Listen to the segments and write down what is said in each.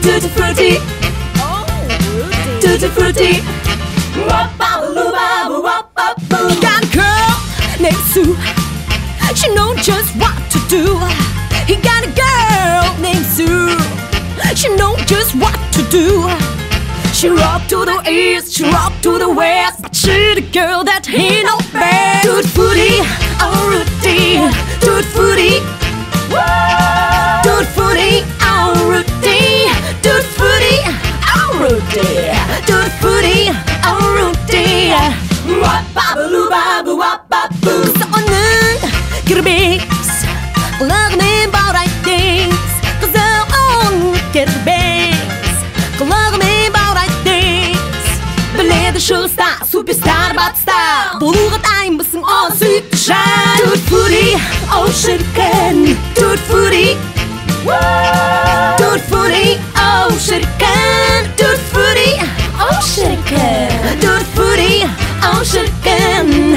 Tutti Frutti, Tutti Frutti. Got a girl named Sue, she knows just what to do. He got a girl named Sue, she knows just what to do. She rock to the east, she rock to the west, but she the girl that he know best. Tutti Frutti, oh Rudy, Tutti Frutti, Tutti Frutti, oh Rudy, Tutti Frutti, oh Rudy, Tutti Frutti, oh Rudy. Cause 오늘 그룹이스 올라가는 바라이 things. Cause on get the bass 올라가는 바라이 things. Belay the show star, superstar about star. 뭐가 따윈 무슨 on sweet to shine. Tutti Frutti, oh shuriken. Tutti Frutti, Tutti Frutti, oh shuriken. Tutti Frutti, oh shuriken. Tutti Frutti, oh shuriken.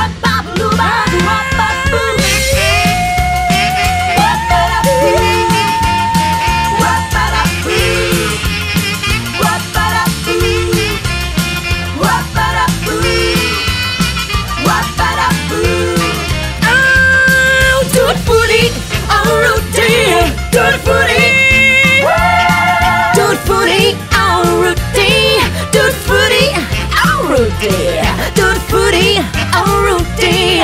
Tutti Frutti, Tutti Frutti, oh Rudy, Tutti Frutti, oh Rudy, Tutti Frutti, oh Rudy.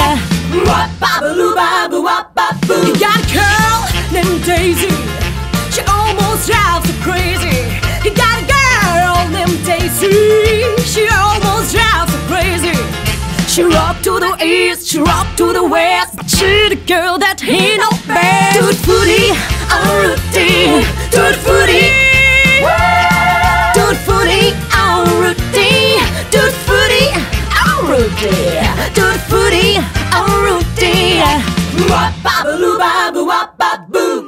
You got a girl named Daisy, she almost drives you crazy. You got a girl named Daisy, she almost drives you crazy. She rock to the east, she rock to the west, but she the girl that he know best. Tutti Frutti, oh Rudy, Tutti Frutti, Tutti Frutti, oh Rudy, Tutti Frutti, oh Rudy, Tutti Frutti, oh Rudy.